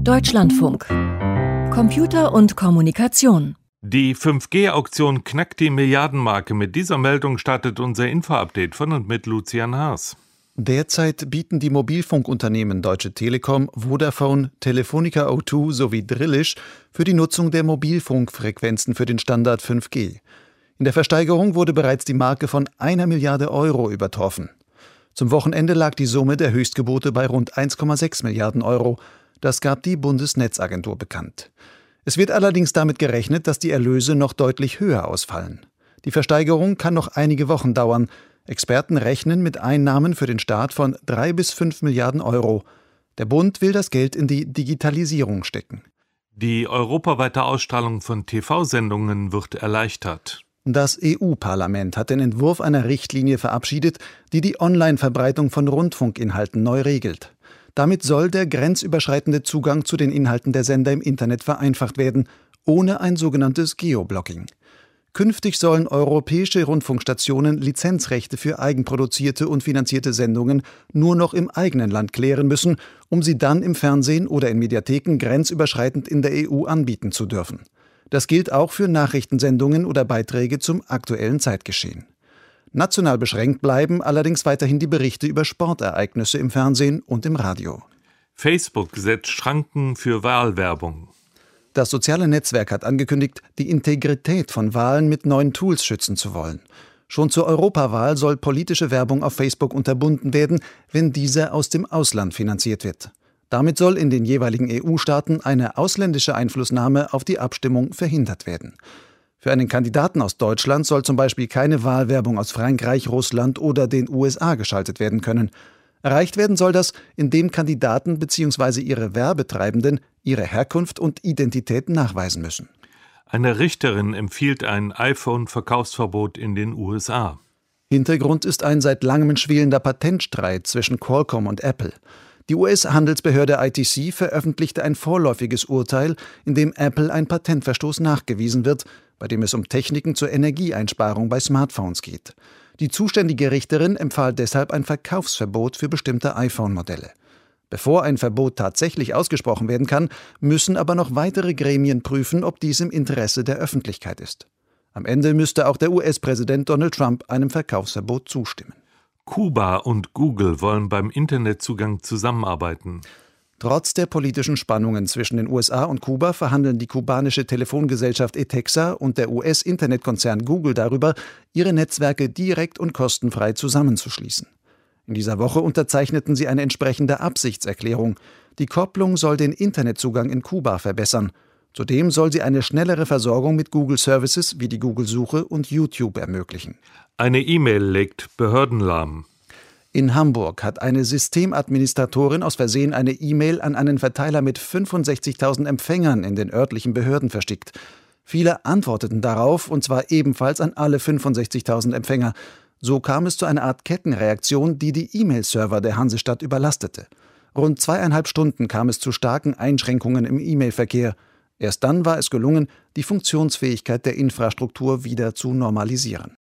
Deutschlandfunk. Computer und Kommunikation. Die 5G-Auktion knackt die Milliardenmarke. Mit dieser Meldung startet unser Info-Update von und mit Lucian Haas. Derzeit bieten die Mobilfunkunternehmen Deutsche Telekom, Vodafone, Telefonica O2 sowie Drillisch für die Nutzung der Mobilfunkfrequenzen für den Standard 5G. In der Versteigerung wurde bereits die Marke von 1 Milliarde Euro übertroffen. Zum Wochenende lag die Summe der Höchstgebote bei rund 1,6 Milliarden Euro. Das gab die Bundesnetzagentur bekannt. Es wird allerdings damit gerechnet, dass die Erlöse noch deutlich höher ausfallen. Die Versteigerung kann noch einige Wochen dauern. Experten rechnen mit Einnahmen für den Staat von 3 bis 5 Milliarden Euro. Der Bund will das Geld in die Digitalisierung stecken. Die europaweite Ausstrahlung von TV-Sendungen wird erleichtert. Das EU-Parlament hat den Entwurf einer Richtlinie verabschiedet, die die Online-Verbreitung von Rundfunkinhalten neu regelt. Damit soll der grenzüberschreitende Zugang zu den Inhalten der Sender im Internet vereinfacht werden, ohne ein sogenanntes Geoblocking. Künftig sollen europäische Rundfunkstationen Lizenzrechte für eigenproduzierte und finanzierte Sendungen nur noch im eigenen Land klären müssen, um sie dann im Fernsehen oder in Mediatheken grenzüberschreitend in der EU anbieten zu dürfen. Das gilt auch für Nachrichtensendungen oder Beiträge zum aktuellen Zeitgeschehen. National beschränkt bleiben allerdings weiterhin die Berichte über Sportereignisse im Fernsehen und im Radio. Facebook setzt Schranken für Wahlwerbung. Das soziale Netzwerk hat angekündigt, die Integrität von Wahlen mit neuen Tools schützen zu wollen. Schon zur Europawahl soll politische Werbung auf Facebook unterbunden werden, wenn diese aus dem Ausland finanziert wird. Damit soll in den jeweiligen EU-Staaten eine ausländische Einflussnahme auf die Abstimmung verhindert werden. Für einen Kandidaten aus Deutschland soll zum Beispiel keine Wahlwerbung aus Frankreich, Russland oder den USA geschaltet werden können. Erreicht werden soll das, indem Kandidaten bzw. ihre Werbetreibenden ihre Herkunft und Identität nachweisen müssen. Eine Richterin empfiehlt ein iPhone-Verkaufsverbot in den USA. Hintergrund ist ein seit langem schwelender Patentstreit zwischen Qualcomm und Apple. Die US-Handelsbehörde ITC veröffentlichte ein vorläufiges Urteil, in dem Apple ein Patentverstoß nachgewiesen wird, bei dem es um Techniken zur Energieeinsparung bei Smartphones geht. Die zuständige Richterin empfahl deshalb ein Verkaufsverbot für bestimmte iPhone-Modelle. Bevor ein Verbot tatsächlich ausgesprochen werden kann, müssen aber noch weitere Gremien prüfen, ob dies im Interesse der Öffentlichkeit ist. Am Ende müsste auch der US-Präsident Donald Trump einem Verkaufsverbot zustimmen. Kuba und Google wollen beim Internetzugang zusammenarbeiten. Trotz der politischen Spannungen zwischen den USA und Kuba verhandeln die kubanische Telefongesellschaft ETEXA und der US-Internetkonzern Google darüber, ihre Netzwerke direkt und kostenfrei zusammenzuschließen. In dieser Woche unterzeichneten sie eine entsprechende Absichtserklärung. Die Kopplung soll den Internetzugang in Kuba verbessern. Zudem soll sie eine schnellere Versorgung mit Google-Services wie die Google-Suche und YouTube ermöglichen. Eine E-Mail legt Behörden lahm. In Hamburg hat eine Systemadministratorin aus Versehen eine E-Mail an einen Verteiler mit 65.000 Empfängern in den örtlichen Behörden verschickt. Viele antworteten darauf, und zwar ebenfalls an alle 65.000 Empfänger. So kam es zu einer Art Kettenreaktion, die die E-Mail-Server der Hansestadt überlastete. Rund 2,5 Stunden kam es zu starken Einschränkungen im E-Mail-Verkehr. Erst dann war es gelungen, die Funktionsfähigkeit der Infrastruktur wieder zu normalisieren.